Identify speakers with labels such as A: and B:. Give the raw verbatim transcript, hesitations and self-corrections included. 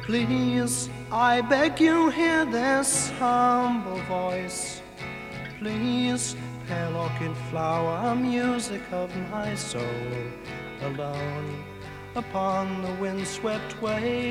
A: Please, I beg you, hear this humble voice. Please, pale orchid flower, music of my soul, alone upon the windswept way.